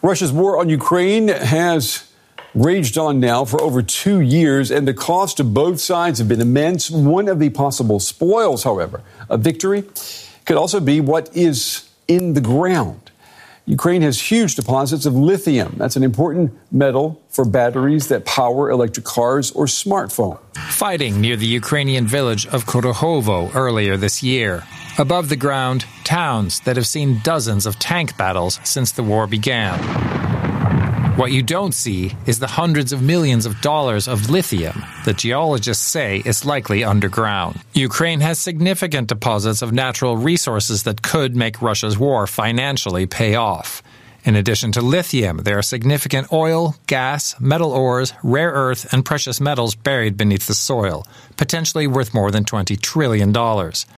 Russia's war on Ukraine has raged on now for over 2 years, and the cost to both sides have been immense. One of the possible spoils, however, of victory could also be what is in the ground. Ukraine has huge deposits of lithium. That's an important metal for batteries that power electric cars or smartphones. Fighting near the Ukrainian village of Korohovo earlier this year. Above the ground, towns that have seen dozens of tank battles since the war began. What you don't see is the hundreds of millions of dollars of lithium that geologists say is likely underground. Ukraine has significant deposits of natural resources that could make Russia's war financially pay off. In addition to lithium, there are significant oil, gas, metal ores, rare earth, and precious metals buried beneath the soil, potentially worth more than $20 trillion.